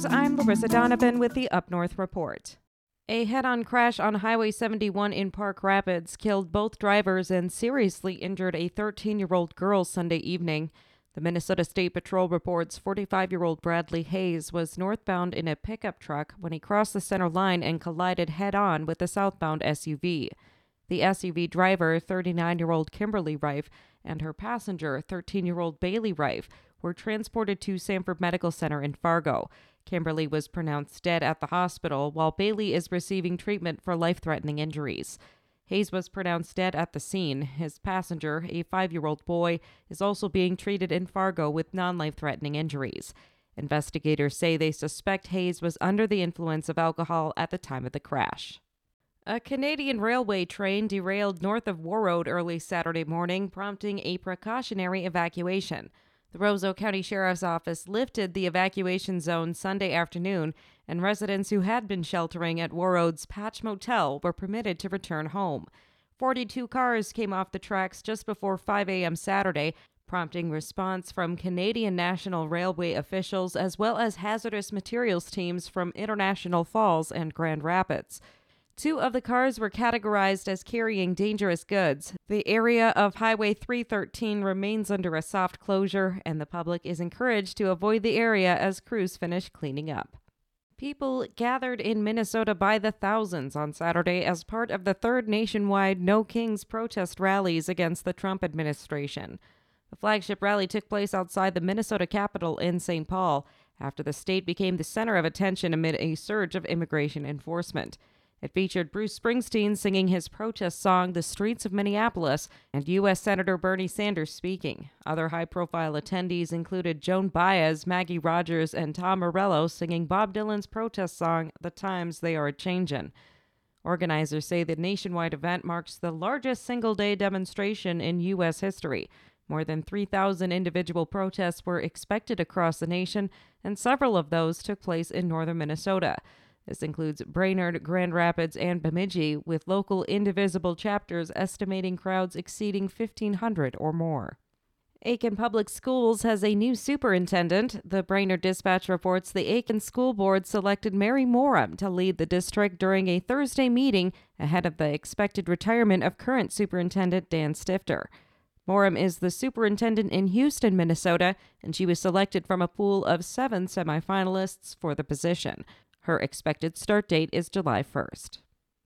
I'm Larissa Donovan with the Up North Report. A head-on crash on Highway 71 in Park Rapids killed both drivers and seriously injured a 13-year-old girl Sunday evening. The Minnesota State Patrol reports 45-year-old Bradley Hayes was northbound in a pickup truck when he crossed the center line and collided head-on with the southbound SUV. The SUV driver, 39-year-old Kimberly Reif, and her passenger, 13-year-old Bailey Reif, were transported to Sanford Medical Center in Fargo. Kimberly was pronounced dead at the hospital, while Bailey is receiving treatment for life-threatening injuries. Hayes was pronounced dead at the scene. His passenger, a 5-year-old boy, is also being treated in Fargo with non-life-threatening injuries. Investigators say they suspect Hayes was under the influence of alcohol at the time of the crash. A Canadian railway train derailed north of Warroad early Saturday morning, prompting a precautionary evacuation. The Roseau County Sheriff's Office lifted the evacuation zone Sunday afternoon, and residents who had been sheltering at Warroad's Patch Motel were permitted to return home. 42 cars came off the tracks just before 5 a.m. Saturday, prompting response from Canadian National Railway officials as well as hazardous materials teams from International Falls and Grand Rapids. 2 of the cars were categorized as carrying dangerous goods. The area of Highway 313 remains under a soft closure, and the public is encouraged to avoid the area as crews finish cleaning up. People gathered in Minnesota by the thousands on Saturday as part of the third nationwide No Kings protest rallies against the Trump administration. The flagship rally took place outside the Minnesota Capitol in St. Paul after the state became the center of attention amid a surge of immigration enforcement. It featured Bruce Springsteen singing his protest song, The Streets of Minneapolis, and U.S. Senator Bernie Sanders speaking. Other high-profile attendees included Joan Baez, Maggie Rogers, and Tom Morello singing Bob Dylan's protest song, The Times They Are A-Changin'. Organizers say the nationwide event marks the largest single-day demonstration in U.S. history. More than 3,000 individual protests were expected across the nation, and several of those took place in northern Minnesota. This includes Brainerd, Grand Rapids, and Bemidji, with local indivisible chapters estimating crowds exceeding 1,500 or more. Aiken Public Schools has a new superintendent. The Brainerd Dispatch reports the Aiken School Board selected Mary Morum to lead the district during a Thursday meeting ahead of the expected retirement of current superintendent Dan Stifter. Morum is the superintendent in Houston, Minnesota, and she was selected from a pool of 7 semifinalists for the position. Her expected start date is July 1st.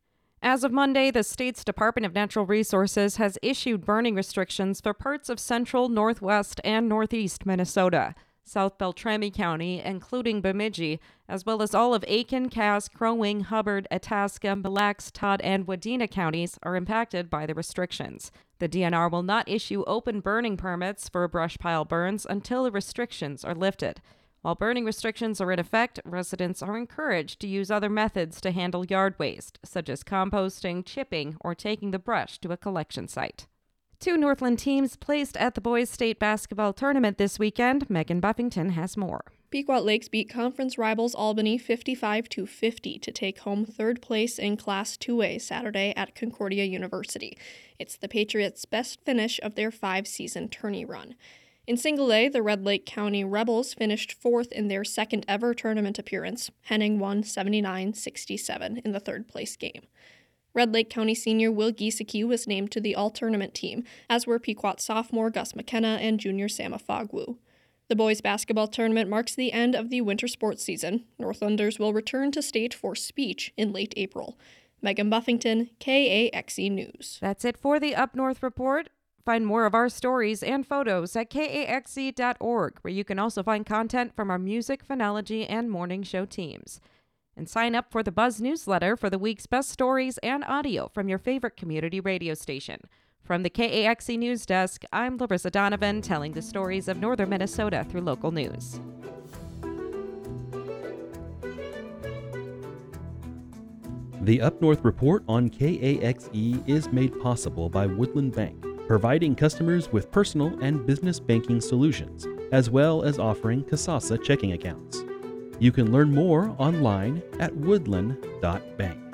As of Monday, the state's Department of Natural Resources has issued burning restrictions for parts of central, northwest, and northeast Minnesota. South Beltrami County, including Bemidji, as well as all of Aiken, Cass, Crow Wing, Hubbard, Itasca, Mille Lacs, Todd, and Wadena counties are impacted by the restrictions. The DNR will not issue open burning permits for brush pile burns until the restrictions are lifted. While burning restrictions are in effect, residents are encouraged to use other methods to handle yard waste, such as composting, chipping, or taking the brush to a collection site. 2 Northland teams placed at the boys' state basketball tournament this weekend. Megan Buffington has more. Pequot Lakes beat conference rivals Albany 55-50 to take home 3rd place in Class 2A Saturday at Concordia University. It's the Patriots' best finish of their 5-season tourney run. In Single A, the Red Lake County Rebels finished 4th in their second-ever tournament appearance. Henning won 79-67 in the 3rd-place game. Red Lake County senior Will Giesecke was named to the all-tournament team, as were Pequot sophomore Gus McKenna and junior Sam Afogwu. The boys' basketball tournament marks the end of the winter sports season. Northlanders will return to state for speech in late April. Megan Buffington, KAXE News. That's it for the Up North Report. Find more of our stories and photos at kaxe.org, where you can also find content from our music, phonology, and morning show teams. And sign up for the Buzz newsletter for the week's best stories and audio from your favorite community radio station. From the KAXE News Desk, I'm Larissa Donovan, telling the stories of northern Minnesota through local news. The Up North Report on KAXE is made possible by Woodland Bank, providing customers with personal and business banking solutions, as well as offering Kasasa checking accounts. You can learn more online at woodland.bank.